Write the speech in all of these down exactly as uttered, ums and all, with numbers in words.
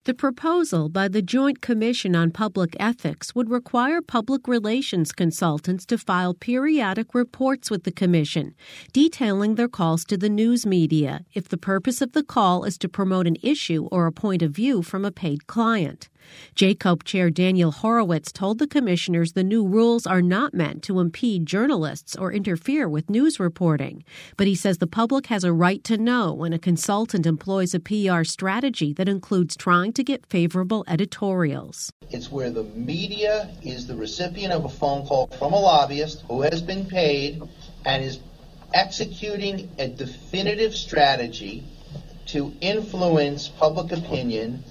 The proposal by the Joint Commission on Public Ethics would require public relations consultants to file periodic reports with the Commission, detailing their calls to the news media if the purpose of the call is to promote an issue or a point of view from a paid client. J COPE Chair Daniel Horowitz told the commissioners the new rules are not meant to impede journalists or interfere with news reporting. But he says the public has a right to know when a consultant employs a P R strategy that includes trying to get favorable editorials. It's where the media is the recipient of a phone call from a lobbyist who has been paid and is executing a definitive strategy to influence public opinion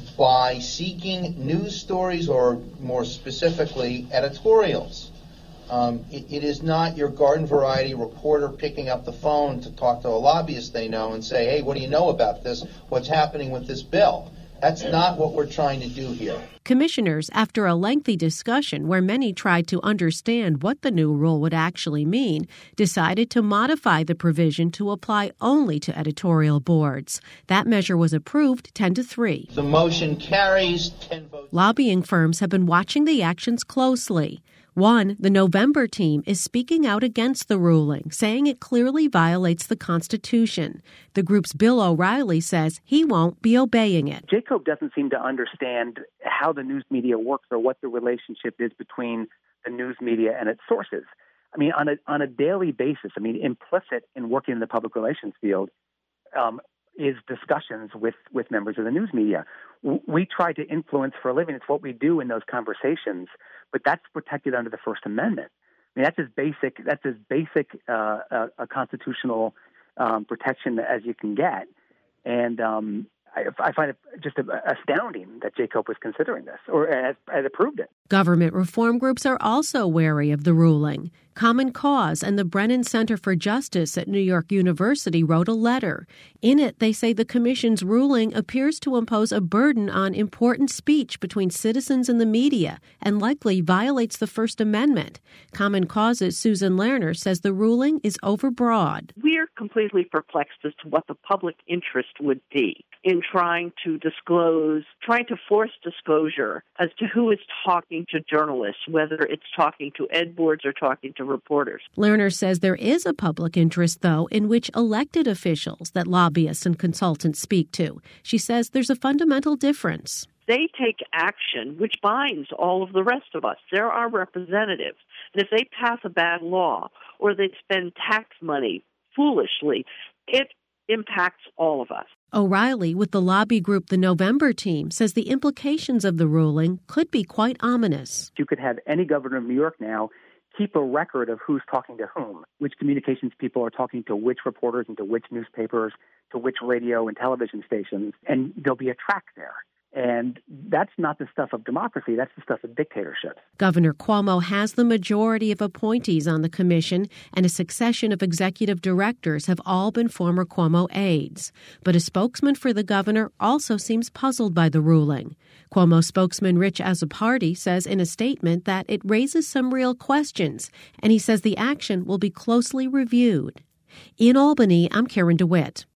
by seeking news stories or, more specifically, editorials. Um, it, it is not your garden variety reporter picking up the phone to talk to a lobbyist they know and say, hey, what do you know about this? What's happening with this bill? That's not what we're trying to do here. Commissioners, after a lengthy discussion where many tried to understand what the new rule would actually mean, decided to modify the provision to apply only to editorial boards. That measure was approved ten to three. The motion carries ten votes. Lobbying firms have been watching the actions closely. One, the November team, is speaking out against the ruling, saying it clearly violates the Constitution. The group's Bill O'Reilly says he won't be obeying it. J COPE doesn't seem to understand how the news media works or what the relationship is between the news media and its sources. I mean, on a on a daily basis, I mean, implicit in working in the public relations field um, is discussions with, with members of the news media. We try to influence for a living. It's what we do in those conversations, but that's protected under the First Amendment. I mean, that's as basic, that's as basic uh, a, a constitutional um, protection as you can get. And um, I, I find it just astounding that J COPE was considering this or has, has approved it. Government reform groups are also wary of the ruling. Common Cause and the Brennan Center for Justice at New York University wrote a letter. In it, they say the commission's ruling appears to impose a burden on important speech between citizens and the media and likely violates the First Amendment. Common Cause's Susan Lerner says the ruling is overbroad. We're completely perplexed as to what the public interest would be in trying to disclose, trying to force disclosure as to who is talking to journalists, whether it's talking to ed boards or talking to reporters. Lerner says there is a public interest, though, in which elected officials that lobbyists and consultants speak to. She says there's a fundamental difference. They take action which binds all of the rest of us. They're our representatives. And if they pass a bad law or they spend tax money foolishly, it impacts all of us. O'Reilly, with the lobby group the November team, says the implications of the ruling could be quite ominous. You could have any governor of New York now keep a record of who's talking to whom, which communications people are talking to which reporters and to which newspapers, to which radio and television stations, and there'll be a track there. And that's not the stuff of democracy. That's the stuff of dictatorship. Governor Cuomo has the majority of appointees on the commission, and a succession of executive directors have all been former Cuomo aides. But a spokesman for the governor also seems puzzled by the ruling. Cuomo spokesman Rich Azzopardi says in a statement that it raises some real questions, and he says the action will be closely reviewed. In Albany, I'm Karen DeWitt.